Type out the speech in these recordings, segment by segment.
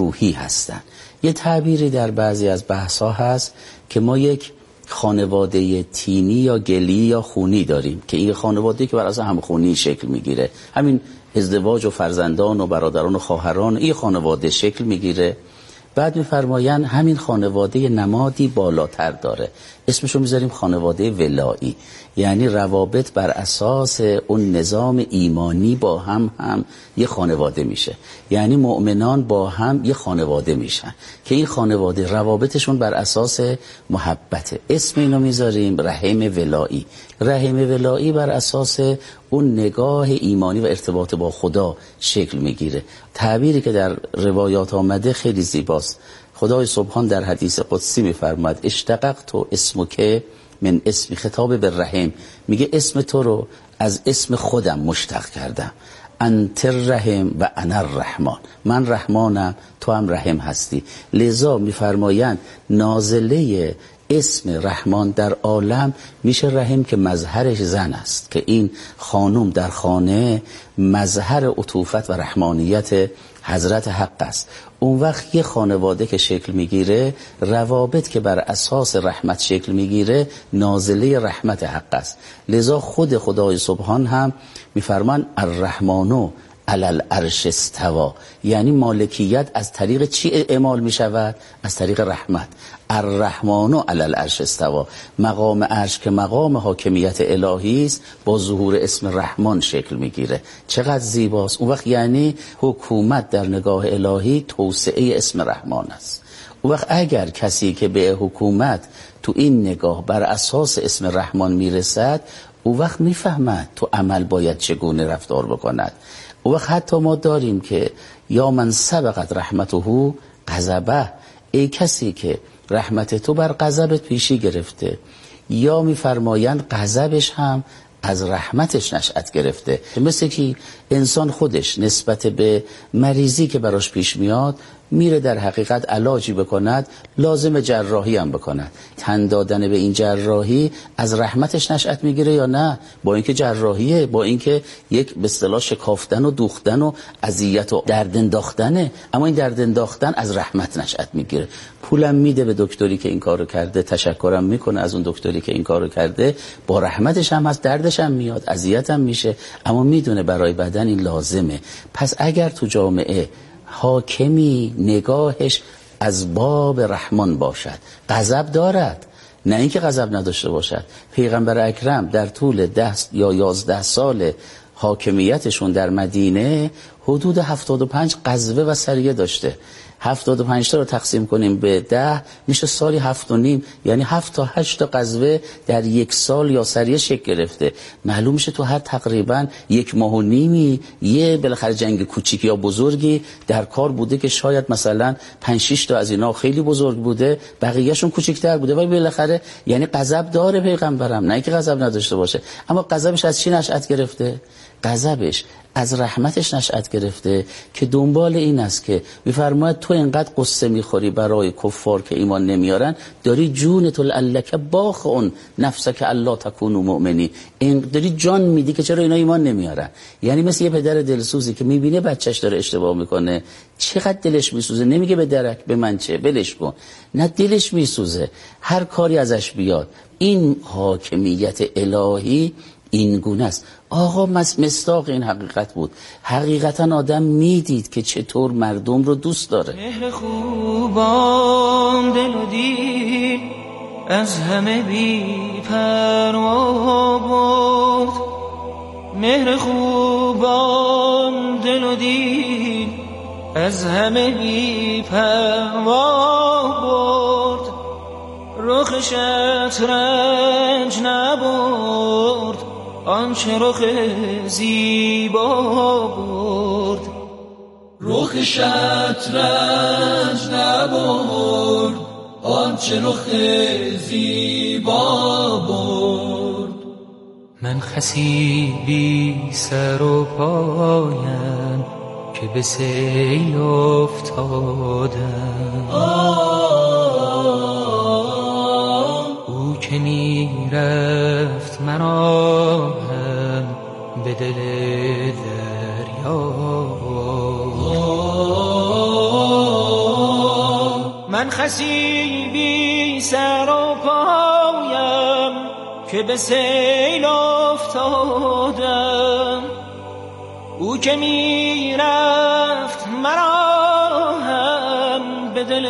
روحی هستن. یه تعبیری در بعضی از بحث‌ها هست که ما یک خانواده تینی یا گلی یا خونی داریم که این خانواده که بر اساس همخونی شکل میگیره، همین ازدواج و فرزندان و برادران و خواهران این خانواده شکل میگیره. بعد میفرمایند همین خانواده نمادی بالاتر داره، اسمشو میذاریم خانواده ولایی، یعنی روابط بر اساس اون نظام ایمانی با هم یه خانواده میشه، یعنی مؤمنان با هم یه خانواده میشن که این خانواده روابطشون بر اساس محبته. اسم اینو میذاریم رحم ولایی. رحم ولایی بر اساس اون نگاه ایمانی و ارتباط با خدا شکل میگیره. تعبیری که در روایات آمده خیلی زیباست. خدای سبحان در حدیث قدسی میفرماد اشتققت اسمک من اسم، خطاب به رحم، میگه اسم تو رو از اسم خودم مشتق کردم. انت الرحم و انا الرحمن، من رحمانم تو هم رحم هستی. لذا میفرمایند نازله اسم رحمان در عالم میشه رحم که مظهرش زن است، که این خانم در خانه مظهر عطوفت و رحمانیت حضرت حق است. اون وقت یه خانواده که شکل میگیره، روابط که بر اساس رحمت شکل میگیره، نازله رحمت حق است. لذا خود خدای سبحان هم میفرمان الرحمن علی العرش استوا، یعنی مالکیت از طریق چی اعمال می شود؟ از طریق رحمت. الرحمن علی العرش استوا، مقام عرش که مقام حاکمیت الهی است با ظهور اسم رحمان شکل می گیره. چقدر زیباست. اون وقت یعنی حکومت در نگاه الهی توسعه اسم رحمان است. اون وقت اگر کسی که به حکومت تو این نگاه بر اساس اسم رحمان می رسد، اون وقت می فهمد تو عمل باید چگونه رفتار بکند. اون وقت حتی ما داریم که یا من سبقت رحمته غضبه، ای کسی که رحمت تو بر غضبت پیشی گرفته، یا میفرمایند غضبش هم از رحمتش نشأت گرفته. مثل که انسان خودش نسبت به مریضی که براش پیش میاد میره در حقیقت علاجی بکند، لازم جراحی هم بکند. تن دادن به این جراحی از رحمتش نشأت میگیره یا نه؟ با اینکه جراحیه، با اینکه یک به اصطلاح شکافتن و دوختن و اذیت و درد انداختنه، اما این درد انداختن از رحمت نشأت میگیره. پولم میده به دکتری که این کارو کرده، تشکرم میکنه از اون دکتری که این کارو کرده، با رحمتش هم هست، دردش هم میاد، اذیتم میشه، اما میدونه برای بدن این لازمه. پس اگر تو جامعه حاکمی نگاهش از باب رحمان باشد، غضب دارد، نه اینکه غضب نداشته باشد. پیغمبر اکرم در طول 10 یا 11 سال حاکمیتشون در مدینه حدود 75 غزوه و سریه داشته. 75 تا رو تقسیم کنیم به 10 میشه سالی 7.5، یعنی 7 تا 8 تا غزوه در یک سال یا سریه شکل گرفته. معلوم میشه تو هر تقریبا 1.5 ماه یه بالاخره جنگ کوچیک یا بزرگی در کار بوده که شاید مثلا 5-6 تا از اینا خیلی بزرگ بوده، بقیه‌شون کوچیک‌تر بوده، ولی بالاخره یعنی غضب داره پیغمبرم، نه اینکه غضب نداشته باشه. اما غضبش از چی نشأت گرفته؟ غضبش از رحمتش نشأت گرفته که دنبال این است که میفرماید تو اینقدر قصه میخوری برای کفار که ایمان نمیارن، داری جونت لعلک باخون نفسک الا تکونوا مؤمنین، این داری جان میدی که چرا اینا ایمان نمیارن. یعنی مثل یه پدر دلسوزی که میبینه بچهش داره اشتباه میکنه، چقدر دلش میسوزه، نمیگه به درک به من چه ولش کن، نه دلش میسوزه، هر کاری ازش بیاد. این حاکمیت الهی این گونه است. آقا مصداق این حقیقت بود. حقیقتا آدم میدید که چطور مردم رو دوست داره. مهر خوبان دل و دید از همه بی پروا برد، مهر خوبان دل و دید از همه بی پروا برد، رخ شطرنج نبرد آنچه رخ زیبا برد، رخ شطرنج نبرد آنچه رخ زیبا برد. من خسی بی سر و پایم که به سیل افتادم، او که می رفت مرا هم به دل دریا. من خسی بی سر و پایم که به سیل افتادم. او که می رفت مرا هم به دل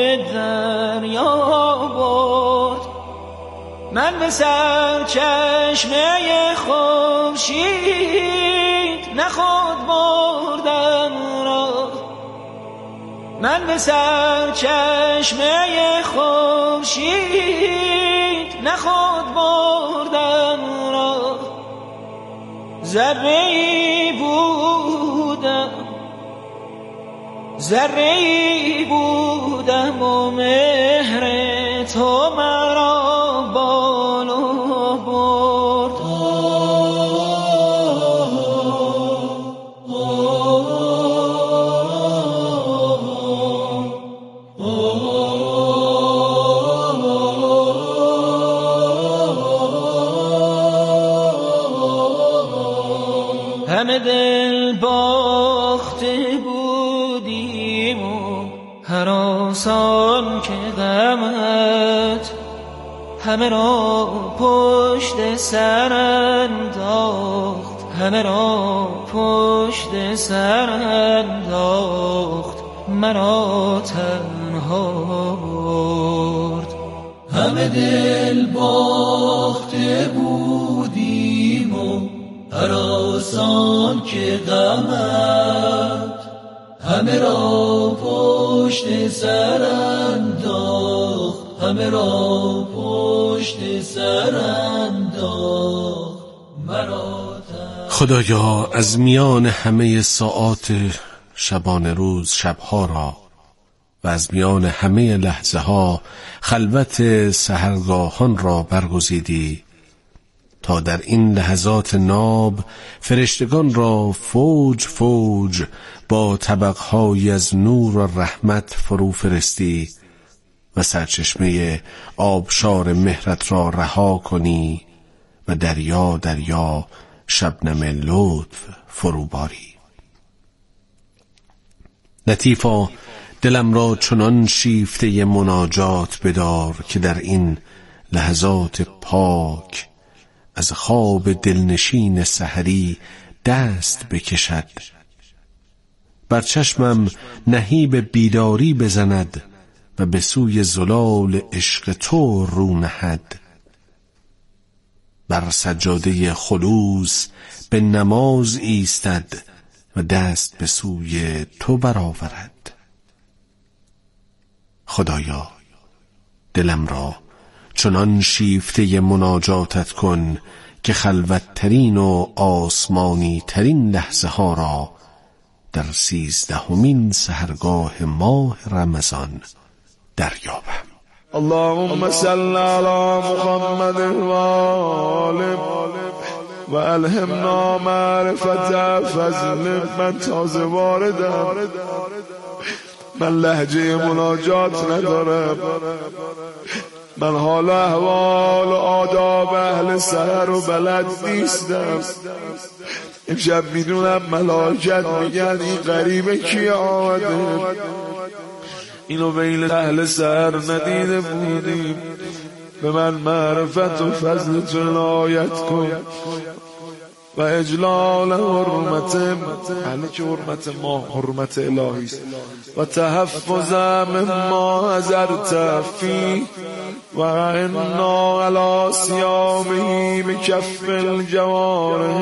دریا برد. من به سرچشمه خورشید نه خود بردم راه. من به سرچشمه خورشید نه خود بردم راه. ذره‌ای بودم و مهر تو مرا بالا برد. همه دل باخته بودیم و هر آسان که غمت همه را پشت سر انداخت. همه را پشت سر انداخت مرا تنها برد. همه دل باخته بودیم و هر آسان که غمت همه را پشت سر انداخت. همه را پشت سر انداخت مرا. خدایا از میان همه ساعات شبانه روز شبها را و از میان همه لحظه ها خلوت سحرگاهان را برگزیدی تا در این لحظات ناب فرشتگان را فوج فوج با طبقهای از نور و رحمت فرو فرستی و سرچشمه آبشار مهرت را رها کنی و دریا دریا شبنم لطف فرو باری. لطیفا دلم را چنان شیفته مناجات بدار که در این لحظات پاک از خواب دلنشین سحری دست بکشد، بر چشمم نهیب بیداری بزند و به سوی زلال عشق تو رو نهد، بر سجاده خلوص به نماز ایستد و دست به سوی تو برآورد. خدایا دلم را چنان شیفته مناجاتت کن که خلوتترین و آسمانی ترین لحظه ها را در 13مین سحرگاه ماه رمضان دریابم. اللهم صل على محمد و آله و الهمنا معرفت فضل. من تازه واردم، من لهجه مناجات ندارم، من حال احوال و آداب اهل سحر و بلد نیستم. امشب میدونم ملائکت میگن این غریبه کی آمده، اینو بین اهل سحر ندیده بودیم، به من معرفت و فضل تو عنایت کن و اجلال حرمت، یعنی که حرمت ما حرمت الهی است، و تحفظ مما حضرت فی و انا علی صیامه بکف الجوارح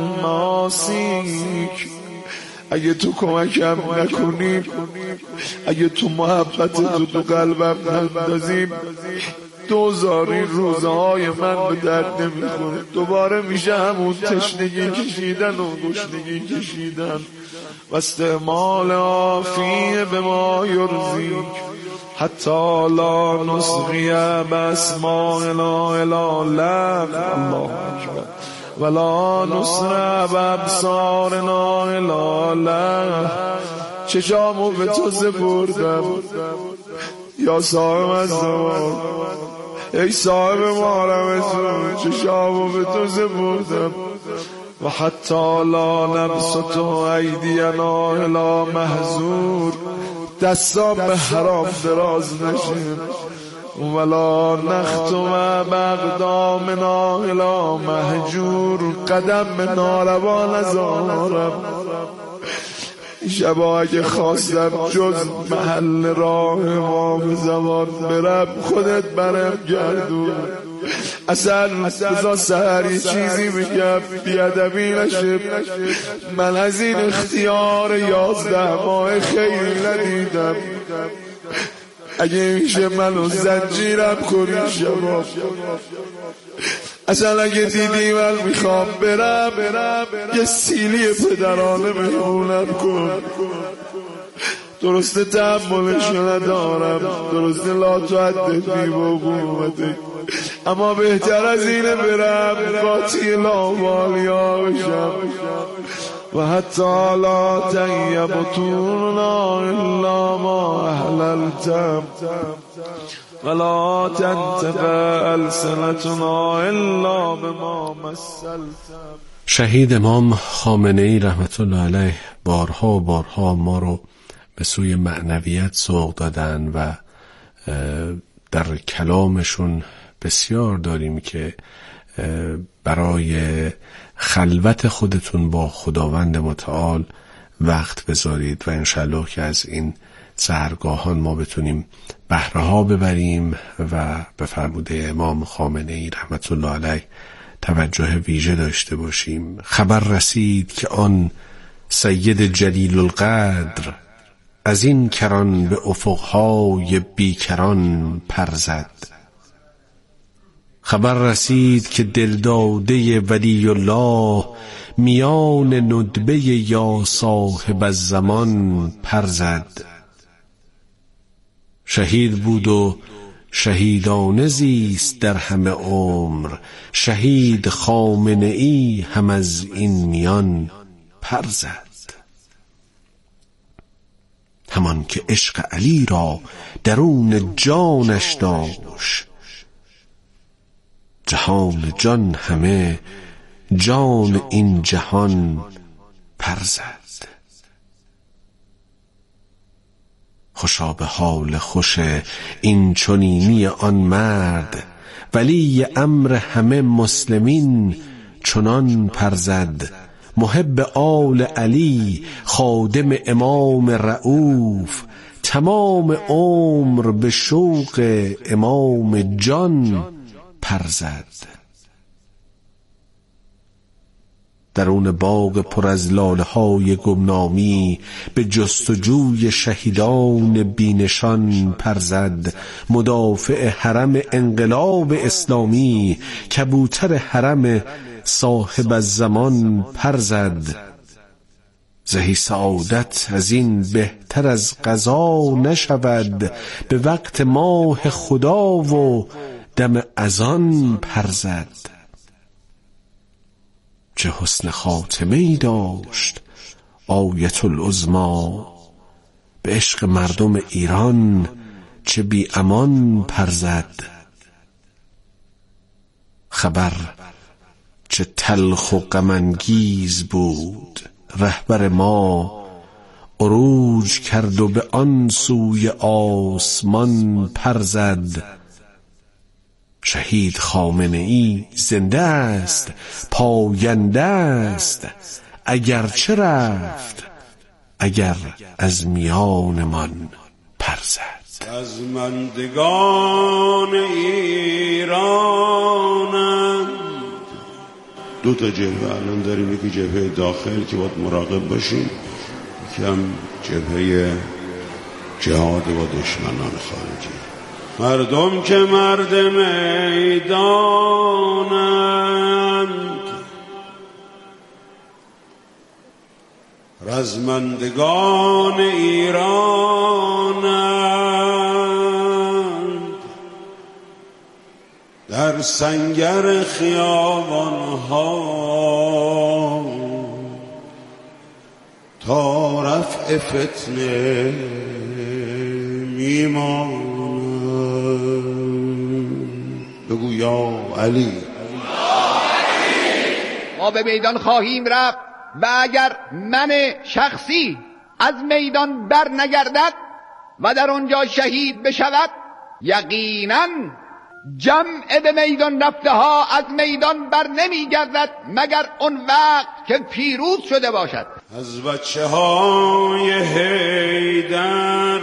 الماسیک. اگه تو کمکم نکنی، اگه تو محبت تو قلبم نندازیم، دوزار این روزهای من به درد نمیخوره. دوباره میشه همون تشنگی کشیدن و گشنگی کشیدن و استعمال آفیه به ما یرزیک حتی لا نسقی باسمائنا الی لك الله اکبر ولا نسر بابصارنا الی لك. چشامو به تو سپردم یا صاحب از زمان، ای صاحب محرم تو، چشامو به تو سپردم و حتی لا نبسط ایدینا الی محذور. دستام به حرام دراز نشه، ولا نختم بقدامنا الا مهجور، قدم به ناروا نذارم. شبا اگه خواستم جز محل راه امام زمان برم خودت برم گردون. اصلا بزا سهری چیزی میگم بیادبی نشه، من از این اختیار 11 ماه خیلی ندیدم. اگه میشه منو زنجیرم کنی شبا، اصلا اگه دیدی من میخوام برم یه سیلی پدرانه مهمونم کن. درسته تحملشو ندارم، درسته لا تعددی با قومتک، اما بهتر از اینه برم قاطی لاوالیا بشم. و حتی لا طیبتونا الا ما احللتم ولا تنتفع السنتنا الا بما مسلتم. شهید امام خامنه ای رحمت الله علیه بارها و بارها ما رو به سوی معنویت سوق دادن و در کلامشون بسیار داریم که برای خلوت خودتون با خداوند متعال وقت بذارید و انشالله که از این سحرگاهان ما بتونیم بهره ها ببریم و به فرموده امام خامنه ای رحمت الله علیه توجه ویژه داشته باشیم. خبر رسید که آن سید جلیل القدر از این کران به افقهای بیکران پر زد. خبر رسید که دلداده ولی الله میان ندبه یا صاحب الزمان پر زد. شهید بود و شهیدانه زیست در همه عمر، شهید خامنه ای هم از این میان پر زد. همان که عشق علی را درون جانش داشت، جهان جان همه جان این جهان پر زد. خوشا به حال خوش این چنینی آن مرد، ولی امر همه مسلمین چنان پر زد. محب آل علی خادم امام رؤوف، تمام عمر به شوق امام جان پر زد. درون باغ پر از لاله های گمنامی به جستجوی شهیدان بینشان پر زد. مدافع حرم انقلاب اسلامی، کبوتر حرم صاحب الزمان پر زد. زهی سعادت از این بهتر از قضا نشود، به وقت ماه خدا و دم اذان پر زد. چه حسن خاتمه ای داشت آیت العظمی، به عشق مردم ایران چه بی امان پر زد. خبر چه تلخ و غم انگیز بود، رهبر ما عروج کرد و به آن سوی آسمان پر زد. شهید خامنه ای زنده است، پاینده است، اگر چه رفت اگر از میانمان پر زد. از مندگان ایرانم دو تا جبهه الان داریم، یکی جبهه داخل که باید مراقب باشیم، یکی هم جبهه جهاد با دشمنان خارجی. مردم که مرد میدانند، رزمندگان ایرانند، در سنگر خیابانها تا رفع فتنه میمانند. بگو یا علی. ما به میدان خواهیم رفت و اگر من شخصی از میدان بر نگردد و در آنجا شهید بشود، یقینا جمع به میدان رفته ها از میدان بر نمی گردد مگر اون وقت که پیروز شده باشد. از بچه های حیدر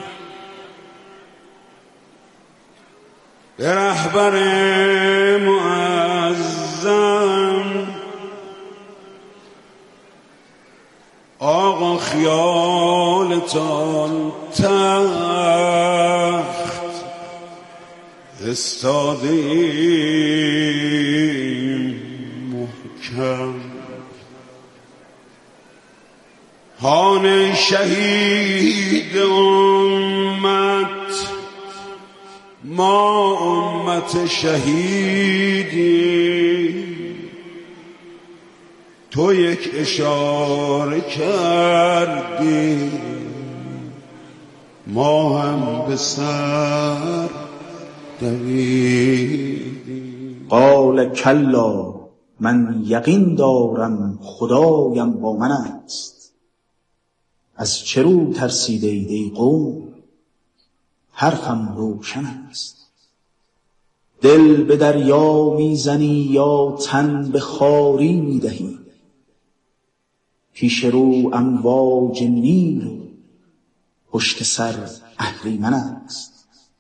به رهبر معظم آقا خیالتان تخت استادیم محکم، هان شهید امت ما امت شهیدی، تو یک اشاره کردی ما هم به سر دویدیم. قال کلا من یقین دارم خدایم با من است، از چه رو ترسیده اید ای قوم حرفم روشن است. دل به دریا میزنی یا تن به خواری میدهی، پیش رو امواج نیل و پشت سر اهریمن است.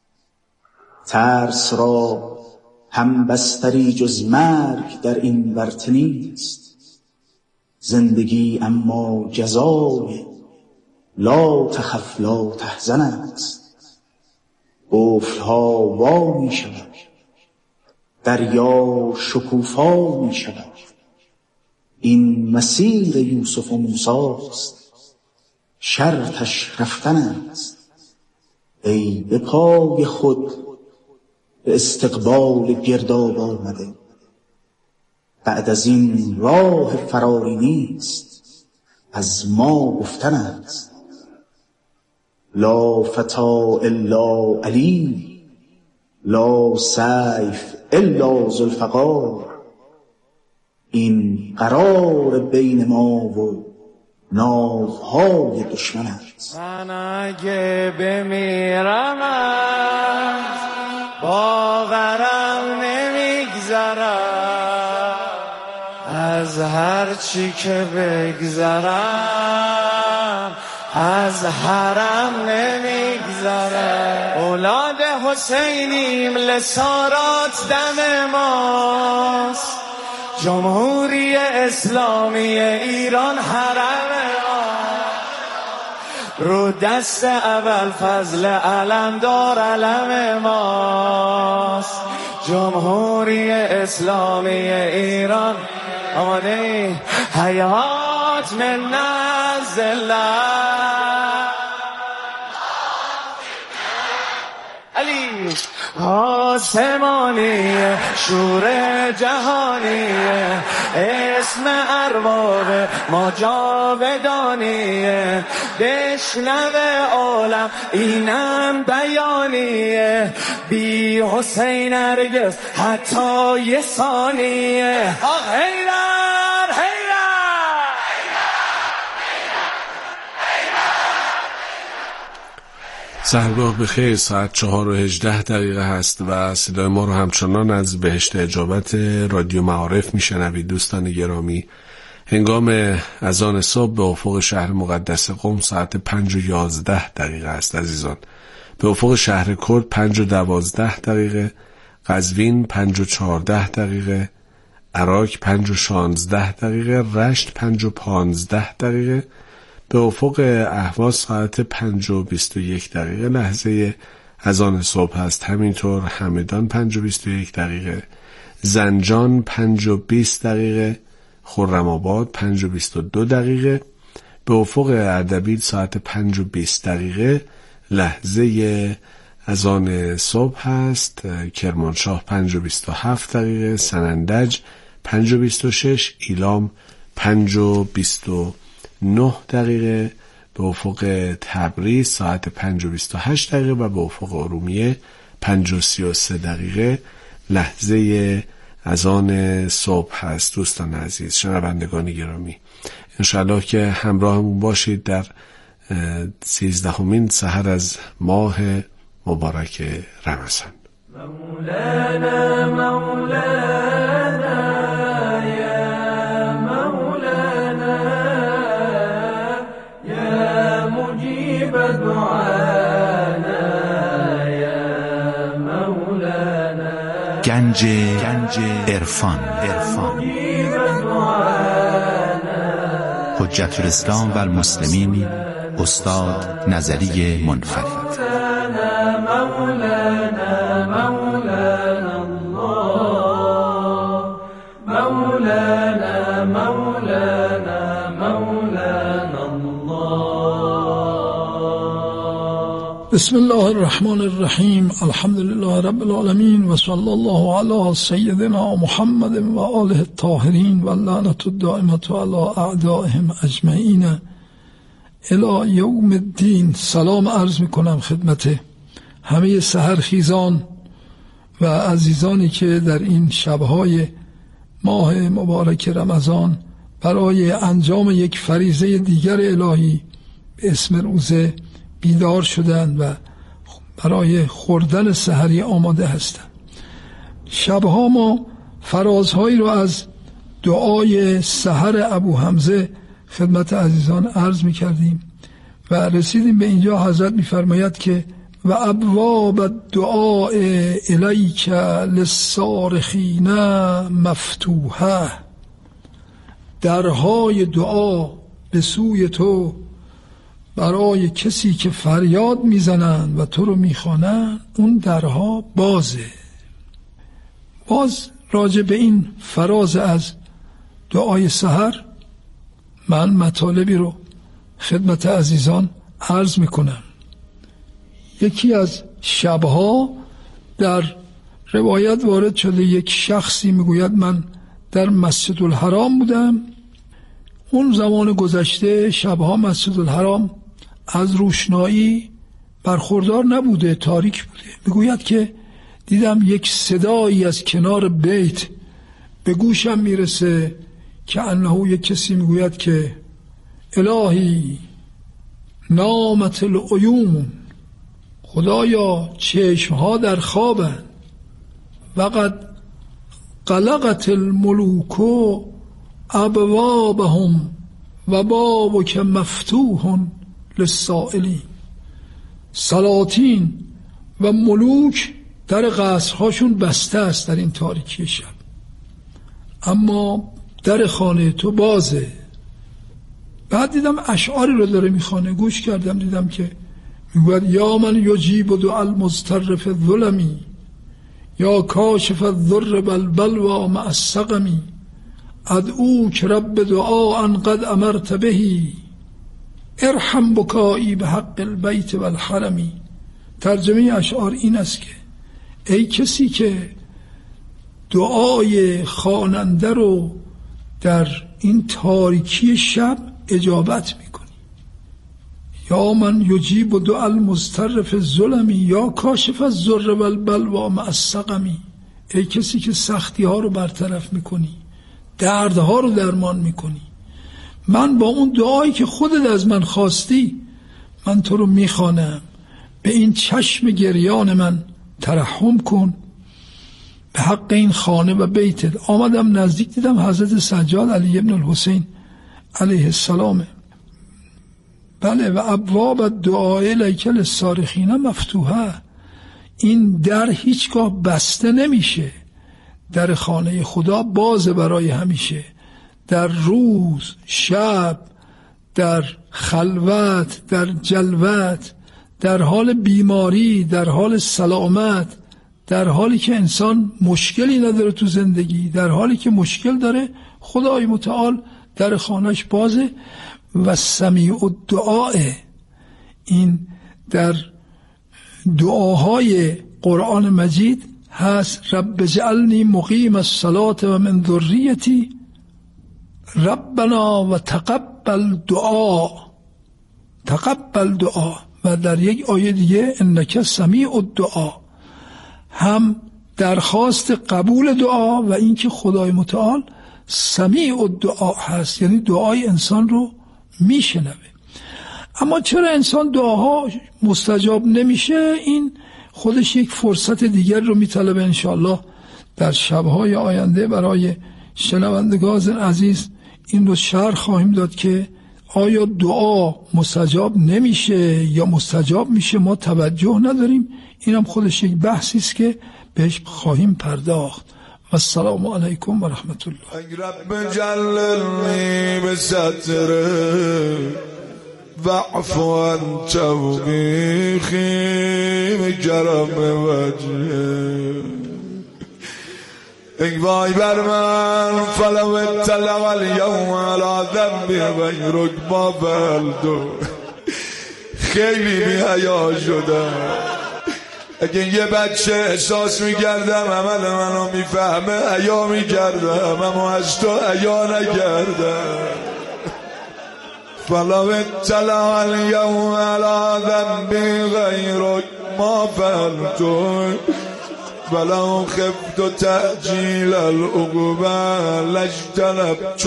ترس را هم بستری جز مرگ در این ورطه نیست، زندگی اما جزای لا تخف لا تحزن است. قفل‌ها وا می شود، دریا شکوفا می شود، این مسیر یوسف و موسی است، شرطش رفتن است. ای به پای خود به استقبال گرداب آمده، بعد از این راه فراری نیست، از ما گفتن است. لا فتا الا علی، لا سیف الا ذوالفقار، این قرار بین ما و ناوهای دشمن است. من اگه بمیرم باورم نمیگذرم، از هر چی که بگذرم از حرم نمیگذرم. اولاد حسینیم لسارات دم ماست، جمهوری اسلامی ایران حرم ما، رو دست اول فضل علمدار علم ماست، جمهوری اسلامی ایران. آماده حیات من نزل علی آسمانی شور جهانی، اسم ارباب ما جاودانی، بشنوه عالم اینم بیانیه، بی حسین هرگز حتی یه ثانیه. آق حیدر حیدر سحرگاه بخیر. ساعت 4:18 هست و صدای ما رو همچنان از بهشت اجابت رادیو معارف میشنوید. دوستان گرامی، هنگام اذان صبح به افق شهر مقدس قم ساعت 5:11 است. عزیزان، به افق شهر کرد 5:12، قزوین 5:14، عراق 5:16، رشت 5:15، به افق اهواز ساعت 5:21 لحظه اذان صبح است. همینطور همدان 5:21، زنجان 5:20، خرم‌آباد 5:22، به افق اردبیل ساعت 5:20 لحظه اذان صبح است. کرمانشاه 5:27، سنندج 5:26، ایلام 5:29، به افق تبریز ساعت 5:28 و به افق ارومیه 5:33 لحظه اذان صبح هست. دوستان عزیز، شنوندگان گرامی، انشالله که همراهمون باشید در 13مین سحر از ماه مبارک رمضان. مولانا مولانا یا مولانا یا مجیب دعانا یا مولانا. گنج عرفان حجت الاسلام و المسلمین استاد نظری منفرد. بسم الله الرحمن الرحیم. الحمد لله رب العالمین و صلی الله علی سیدنا محمد و آله الطاهرین و لعنت الدائمة علی اعدائهم اجمعین الی یوم الدین. سلام عرض میکنم خدمت همه سحرخیزان و عزیزانی که در این شبهای ماه مبارک رمضان برای انجام یک فریضه دیگر الهی به اسم روزه بیدار شدند و برای خوردن سحری آماده هستند. شبها ما فرازهایی رو از دعای سحر ابو حمزه خدمت عزیزان عرض می کردیم و رسیدیم به اینجا. حضرت می فرماید که و ابواب الدعاء الیک للصارخین مفتوحه، درهای دعا به سوی تو برای کسی که فریاد میزنند و تو رو میخوانند اون درها بازه. باز راجع به این فراز از دعای سحر من مطالبی رو خدمت عزیزان عرض میکنم. یکی از شبها در روایت وارد شده یک شخصی میگوید من در مسجد الحرام بودم. اون زمان گذشته شبها مسجد الحرام از روشنایی برخوردار نبوده، تاریک بوده. میگوید که دیدم یک صدایی از کنار بیت به گوشم میرسه که انه یک کسی میگوید که الهی نامت العیون، خدایا چشمها در خوابند، وقد قلقت الملوک ابوابهم و بابک مفتوح للسائلین. سلاطین و ملوک در قصرهاشون بسته است در این تاریکی شب، اما در خانه تو بازه. بعد دیدم اشعاری رو داره میخوانه، گوش کردم دیدم که میگوید یا من یجیب دعا المضطر فی الظلم یا کاشف الضر بالبلوى مع السقم ادعوک رب دعاء قد امرت به ارحم بکایی به حق البیت و الحرمی. ترجمه اشعار این است که ای کسی که دعای خواننده رو در این تاریکی شب اجابت میکنی، یا من یجیب دعا المضطر فی الظلم یا کاشف الضر والبلوى مع السقم، ای کسی که سختی ها رو برطرف میکنی، دردها رو درمان میکنی، من با اون دعایی که خودت از من خواستی من تو رو میخوانم، به این چشم گریان من ترحم کن به حق این خانه و بیتت. آمدم نزدیک دیدم حضرت سجاد علی ابن الحسین علیه السلام. بله و ابواب الدعاء الیک للصارخین مفتوحه، این در هیچگاه بسته نمیشه، در خانه خدا باز برای همیشه، در روز، شب، در خلوت، در جلوت، در حال بیماری، در حال سلامت، در حالی که انسان مشکلی نداره تو زندگی، در حالی که مشکل داره خدای متعال در خانهش بازه. و سمیع الدعاء، این در دعاهای قرآن مجید هست رب اجعلنی مقیم الصلاة و من ذریتی ربنا و تقبل دعا، تقبل دعا. و در یک آیه دیگه انک سمیع الدعا، هم درخواست قبول دعا و اینکه خدای متعال سمیع الدعا هست، یعنی دعای انسان رو میشنوه. اما چرا انسان دعاها مستجاب نمیشه؟ این خودش یک فرصت دیگر رو میطلبه. انشاءالله در شبهای آینده برای شنوندگان عزیز این رو شرح خواهیم داد که آیا دعا مستجاب نمیشه یا مستجاب میشه، ما توجه نداریم. اینم خودش یک بحثی است که بهش خواهیم پرداخت. السلام علیکم و رحمت الله. رب جللنی بستره وعفو عن توبیخی بکرم وجهه. ای وای بر من فلو اطلع الیوم علی ذنبی غیرک ما فعلت. خیلی بی حیا شدم. اگه یه بچه احساس میکردم عمل منو میفهمه حیا میکردم، اما از تو حیا نکردم. فلو اطلع الیوم علی ذنبی غیرک ما فعلت ولو خفت تعجیل العقوبة لاجتنبت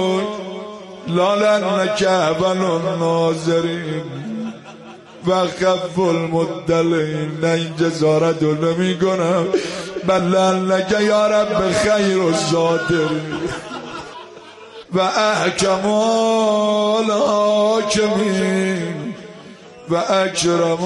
لعلنك اول الناظرین و خف المدلین. نه این جزارت رو نمی کنم، بل لعلنک یا رب خیر الصادرین و احکم الحاکمین و اکرم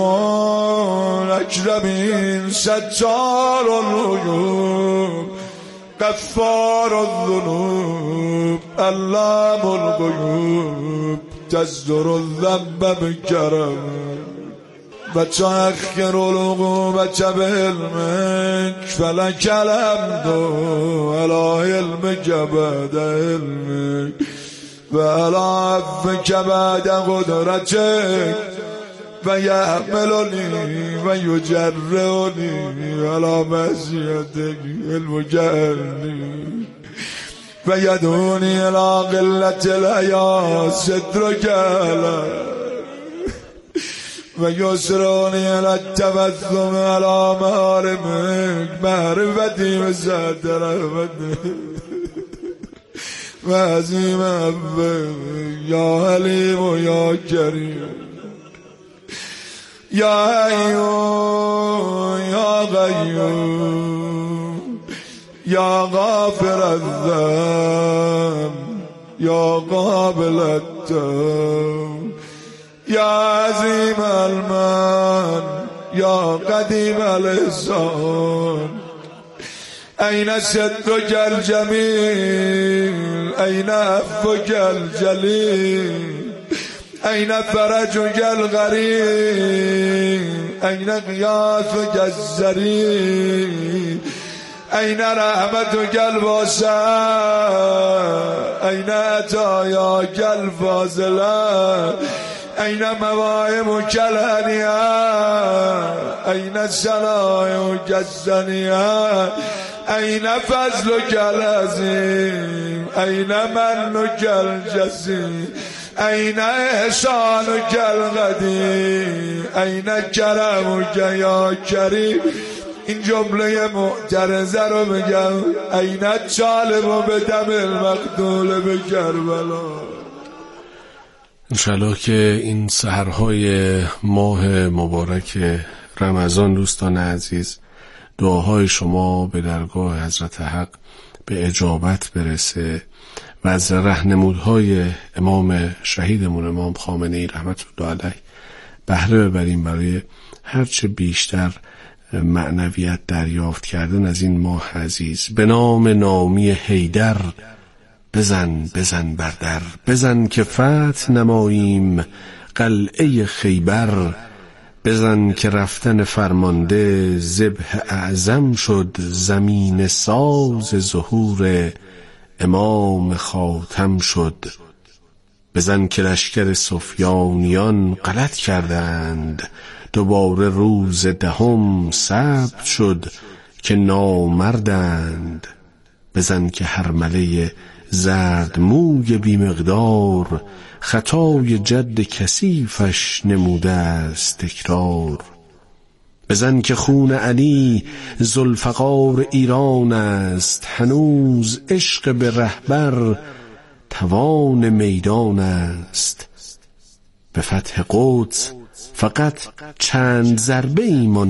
الاکرمین ستار العیوب غفار الذنوب علام الغیوب تصدر الذنب بکرم و تأخر العقوبة بعلمك فلك الحمد على علمك بعد علمك و على عفوك بعد قدرتك و یحملنی و یجرعنی علی معصیتک المجرنی و یدونی الی قلة الحیا سترک علی و یسرانی الی التبسم علی محارمک معرفتی و سعت رحمتک و عظیم عفوک یا حلیم و یا کریم یا حیو یا قیوم یا غافر الذنب یا قابل التوب یا عظیم المن یا قدیم الاحسان. این صدق الجمیل این عفوک الجلیل این فرجک الغریب این غیاثک الزریع این رحمتک الواسعه این عطایاک الفاضله این مواهبک الهنیه این صنایعک الثنیه این فضلک العظیم این منک الجسیم این احسانک القدیم این کرمک یا کریم. این جمله معترضه رو بگم این طالب به دم المقتول به کربلا. انشالله که این سحرهای ماه مبارک رمضان دوستان عزیز دعاهای شما به درگاه حضرت حق به اجابت برسه و از راهنمودهای امام شهیدمون امام خامنه‌ای رحمت الله علیه بهره ببریم برای هرچه بیشتر معنویت دریافت کردن از این ماه عزیز. به نام نامی حیدر بزن بزن بر در، بزن که فتح نماییم قلعه خیبر، بزن که رفتن فرمانده ذبح اعظم شد، زمین ساز ظهور امام خاتم شد. بزن که لشکر سفیانیان غلط کردند، دوباره روز دهم ثبت شد که نامردند. بزن که هرمله زرد موی بی مقدار، خطای جد کثیفش نموده است تکرار. بزن که خون علی ذوالفقار ایران است، هنوز عشق به رهبر توان میدان است. به فتح قدس فقط چند ضربه ایمان